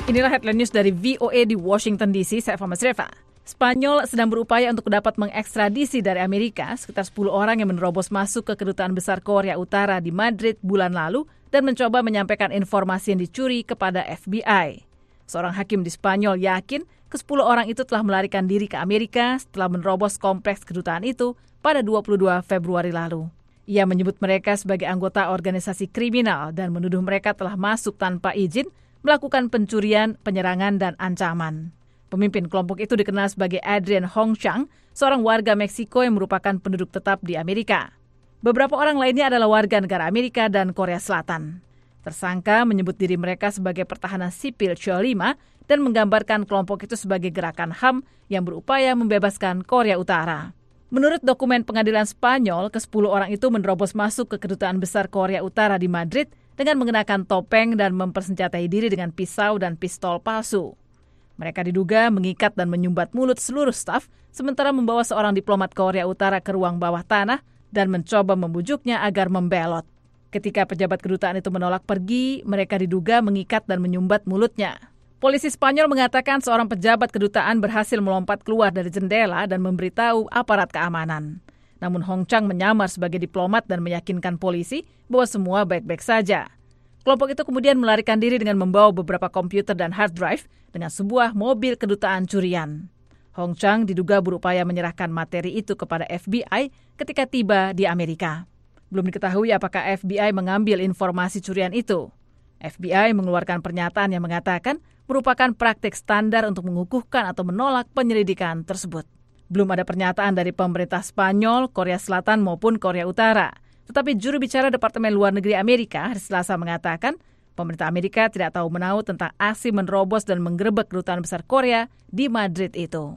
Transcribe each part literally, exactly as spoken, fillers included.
Inilah headline news dari V O A di Washington D C, saya Fama Sreva. Spanyol sedang berupaya untuk dapat mengekstradisi dari Amerika sekitar sepuluh orang yang menerobos masuk ke Kedutaan Besar Korea Utara di Madrid bulan lalu dan mencoba menyampaikan informasi yang dicuri kepada F B I. Seorang hakim di Spanyol yakin kesepuluh orang itu telah melarikan diri ke Amerika setelah menerobos kompleks kedutaan itu pada dua puluh dua Februari lalu. Ia menyebut mereka sebagai anggota organisasi kriminal dan menuduh mereka telah masuk tanpa izin, melakukan pencurian, penyerangan, dan ancaman. Pemimpin kelompok itu dikenal sebagai Adrian Hongchang, seorang warga Meksiko yang merupakan penduduk tetap di Amerika. Beberapa orang lainnya adalah warga negara Amerika dan Korea Selatan. Tersangka menyebut diri mereka sebagai pertahanan sipil Cholima dan menggambarkan kelompok itu sebagai gerakan H A M yang berupaya membebaskan Korea Utara. Menurut dokumen pengadilan Spanyol, kesepuluh orang itu menerobos masuk ke Kedutaan Besar Korea Utara di Madrid dengan mengenakan topeng dan mempersenjatai diri dengan pisau dan pistol palsu. Mereka diduga mengikat dan menyumbat mulut seluruh staf, sementara membawa seorang diplomat Korea Utara ke ruang bawah tanah dan mencoba membujuknya agar membelot. Ketika pejabat kedutaan itu menolak pergi, mereka diduga mengikat dan menyumbat mulutnya. Polisi Spanyol mengatakan seorang pejabat kedutaan berhasil melompat keluar dari jendela dan memberitahu aparat keamanan. Namun Hongchang menyamar sebagai diplomat dan meyakinkan polisi bahwa semua baik-baik saja. Kelompok itu kemudian melarikan diri dengan membawa beberapa komputer dan hard drive dengan sebuah mobil kedutaan curian. Hongchang diduga berupaya menyerahkan materi itu kepada F B I ketika tiba di Amerika. Belum diketahui apakah F B I mengambil informasi curian itu. F B I mengeluarkan pernyataan yang mengatakan merupakan praktik standar untuk mengukuhkan atau menolak penyelidikan tersebut. Belum ada pernyataan dari pemerintah Spanyol, Korea Selatan maupun Korea Utara. Tetapi juru bicara Departemen Luar Negeri Amerika hari Selasa mengatakan pemerintah Amerika tidak tahu menahu tentang aksi menerobos dan menggerebek Kedutaan Besar Korea di Madrid itu.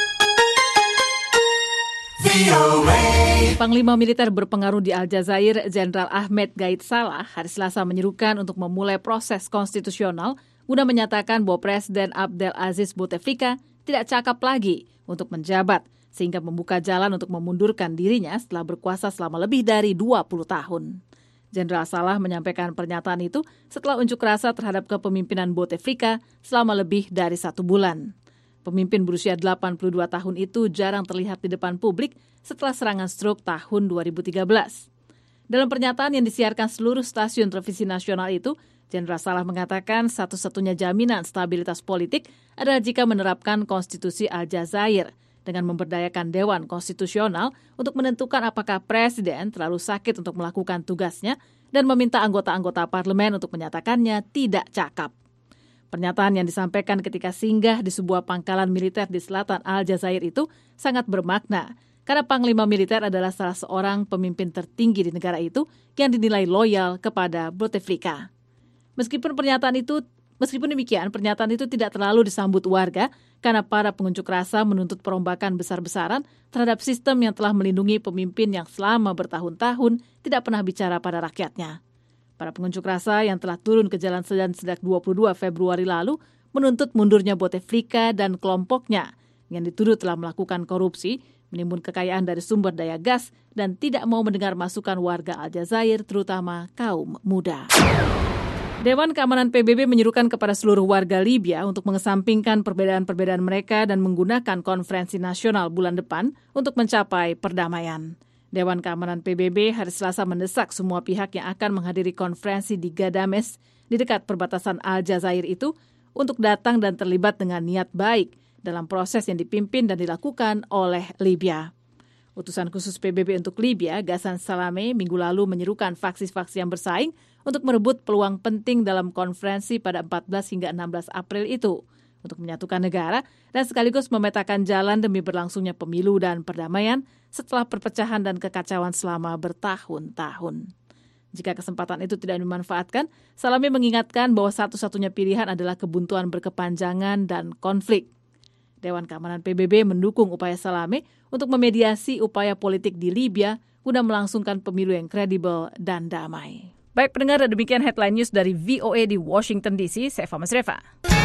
Panglima militer berpengaruh di Aljazair, Jenderal Ahmed Gaid Salah, hari Selasa menyerukan untuk memulai proses konstitusional guna menyatakan bahwa Presiden Abdel Aziz Bouteflika tidak cakap lagi untuk menjabat, sehingga membuka jalan untuk memundurkan dirinya setelah berkuasa selama lebih dari dua puluh tahun. Jenderal Salah menyampaikan pernyataan itu setelah unjuk rasa terhadap kepemimpinan Bouteflika selama lebih dari satu bulan. Pemimpin berusia delapan puluh dua tahun itu jarang terlihat di depan publik setelah serangan stroke tahun dua ribu tiga belas. Dalam pernyataan yang disiarkan seluruh stasiun televisi nasional itu, Jenderal Salah mengatakan satu-satunya jaminan stabilitas politik adalah jika menerapkan konstitusi Aljazair dengan memberdayakan Dewan Konstitusional untuk menentukan apakah Presiden terlalu sakit untuk melakukan tugasnya dan meminta anggota-anggota parlemen untuk menyatakannya tidak cakap. Pernyataan yang disampaikan ketika singgah di sebuah pangkalan militer di selatan Aljazair itu sangat bermakna karena Panglima militer adalah salah seorang pemimpin tertinggi di negara itu yang dinilai loyal kepada Bouteflika. Meskipun pernyataan itu, meskipun demikian, pernyataan itu tidak terlalu disambut warga karena para pengunjuk rasa menuntut perombakan besar-besaran terhadap sistem yang telah melindungi pemimpin yang selama bertahun-tahun tidak pernah bicara pada rakyatnya. Para pengunjuk rasa yang telah turun ke jalan sejak dua puluh dua Februari lalu menuntut mundurnya Bouteflika dan kelompoknya yang dituduh telah melakukan korupsi, menimbun kekayaan dari sumber daya gas, dan tidak mau mendengar masukan warga Aljazair, terutama kaum muda. Dewan Keamanan P B B menyerukan kepada seluruh warga Libya untuk mengesampingkan perbedaan-perbedaan mereka dan menggunakan konferensi nasional bulan depan untuk mencapai perdamaian. Dewan Keamanan P B B hari Selasa mendesak semua pihak yang akan menghadiri konferensi di Gadames di dekat perbatasan Aljazair itu untuk datang dan terlibat dengan niat baik dalam proses yang dipimpin dan dilakukan oleh Libya. Utusan khusus P B B untuk Libya, Ghassan Salameh, minggu lalu menyerukan faksi-faksi yang bersaing untuk merebut peluang penting dalam konferensi pada empat belas hingga enam belas April itu untuk menyatukan negara dan sekaligus memetakan jalan demi berlangsungnya pemilu dan perdamaian setelah perpecahan dan kekacauan selama bertahun-tahun. Jika kesempatan itu tidak dimanfaatkan, Salameh mengingatkan bahwa satu-satunya pilihan adalah kebuntuan berkepanjangan dan konflik. Dewan Keamanan P B B mendukung upaya Salameh untuk memediasi upaya politik di Libya guna melangsungkan pemilu yang kredibel dan damai. Baik pendengar, demikian headline news dari V O A di Washington D C. Saya Fama Sreva.